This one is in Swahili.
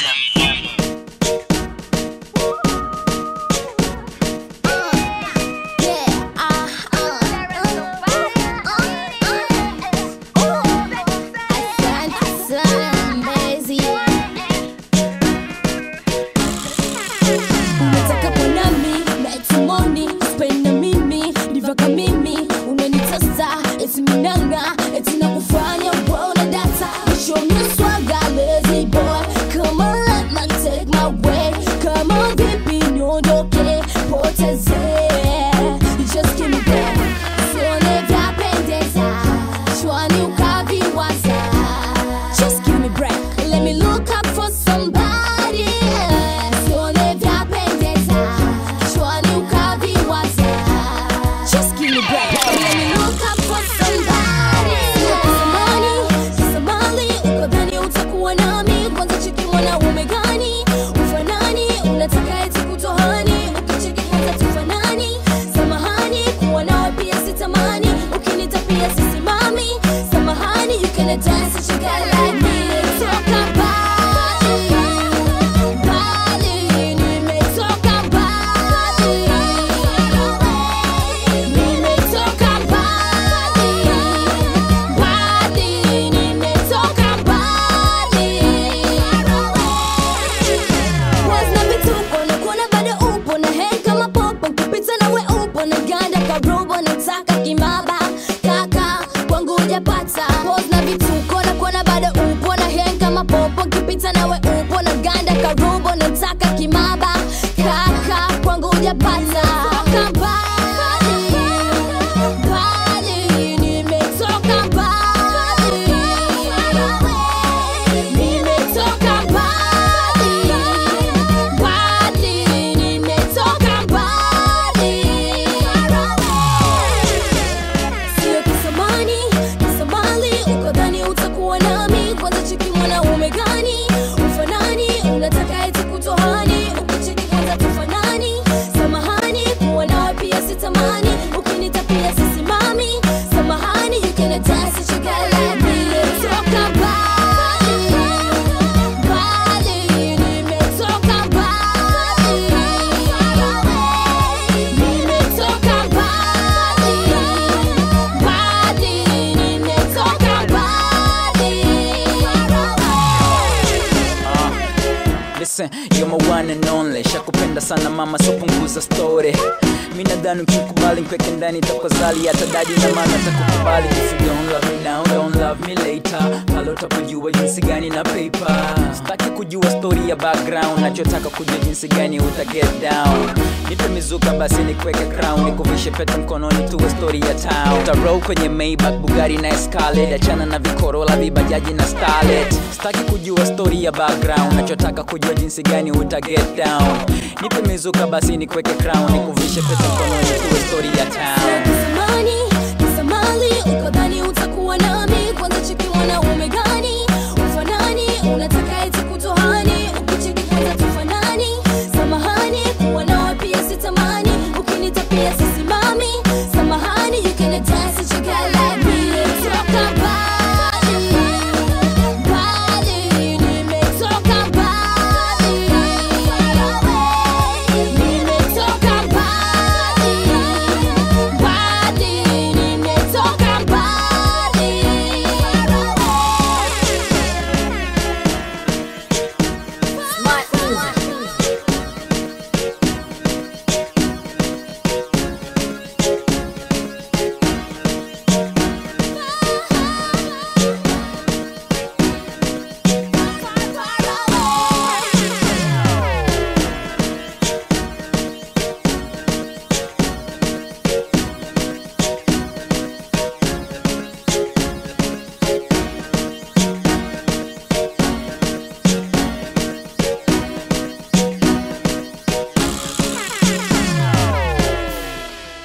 You're my one and only. Shakupenda sana mama, so punguza story. Mina dhani ukikubali nkweke ndani takwazali. Hata dadi na mama takukubali. If you don't love me now, don't love me later. Palo tapojua jinsi gani na paper. Sitaki kujua story ya background. Nachotaka kujua jinsi gani uta get down. Nipe mizuka basi nikweke crown. Nikuvishe pete mkononi tuwe story ya town. Utarrow kwenye Maybach, Bugatti na Escalade. Achana na vikorola, vibajaji na Starlet. Sitaki kujua story ya background. Nachotaka kujua jinsi gani uta get down. Nipe mizuka basi nikweke crown. Nikuvishe pete mkononi tuwe story ya town.